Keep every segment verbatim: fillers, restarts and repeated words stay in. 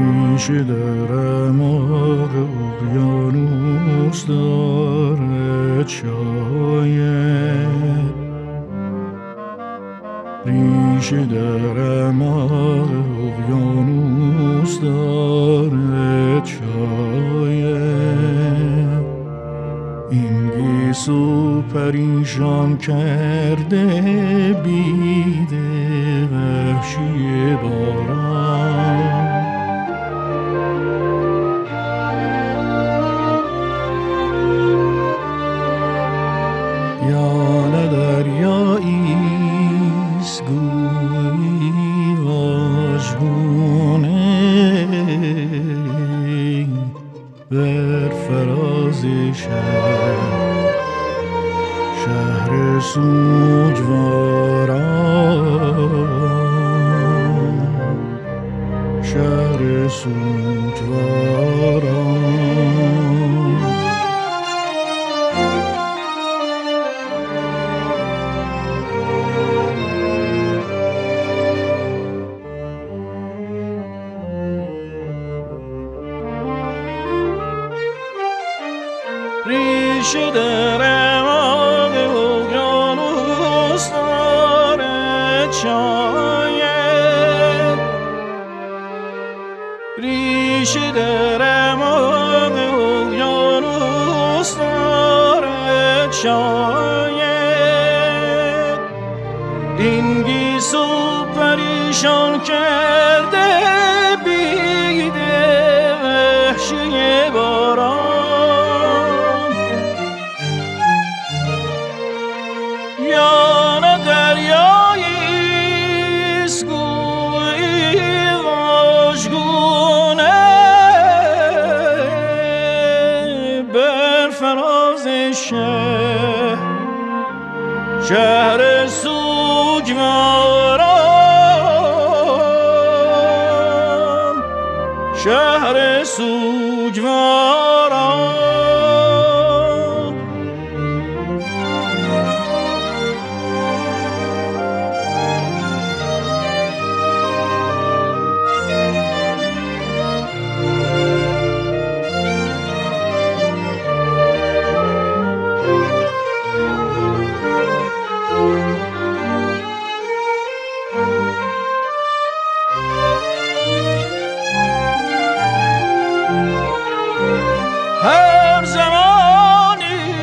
ریش در اعماق اقیانوس دارد شاید، ریش در اعماق اقیانوس دارد شاید. این گیسو پریشان کرده بیده وحشی باران. یا نه دریاییست گویی واژگونه بر فراز شهر، شهر سوگواران، شهر سوگواران. ریش در اعماق اقیانوس دارد شاید، ریش در اعماق اقیانوس دارد شاید. این گیسو پریشان کرده بیده وحشی باران. یا نه دریاییست گویی واژگونه بر فراز شهر، شهر سوگواران، شهر سوگواران. هر زمانی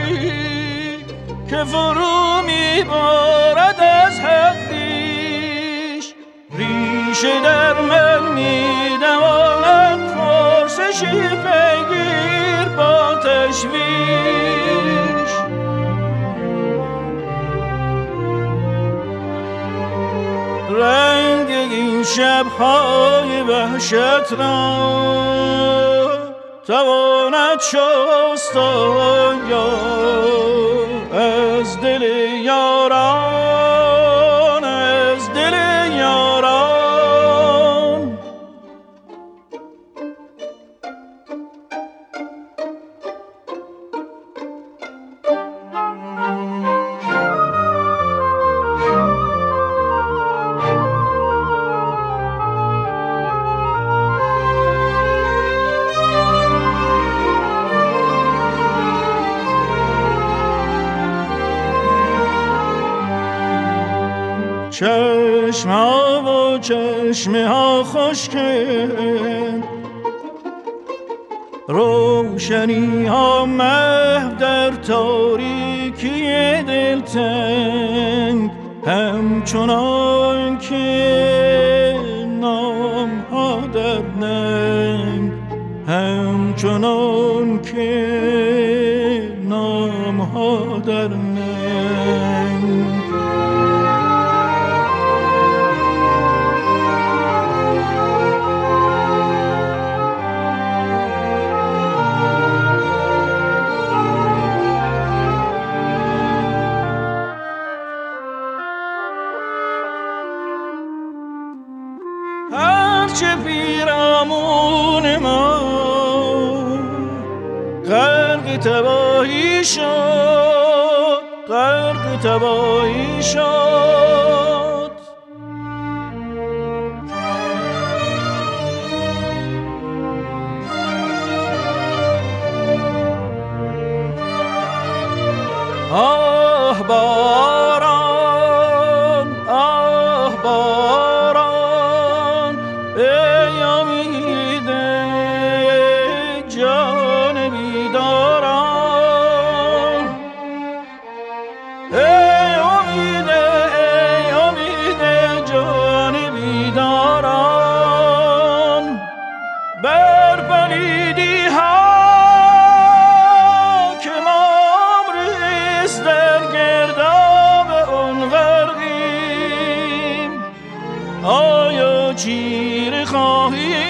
که فرو میبارد از حق پیش، ریشه در من میدواند پرسشی پیگیر با تشویش. رنگ این شب‌های وحشت را تواند شست آیا از دل یاران، از دل یاران. چشم ها و چشمه ها خشکند، روشنی ها محو در تاریکی دلتنگ، همچنان که نام ها در ننگ، همچنان که نام ها در ننگ. هرچه پیرامون ما غرق تباهی شد، غرق تباهی شد.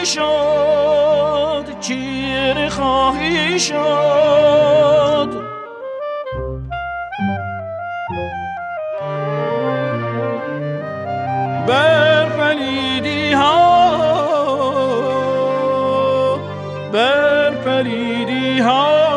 شد چیره خواهی شد بر پلیدی ها بر پلیدی ها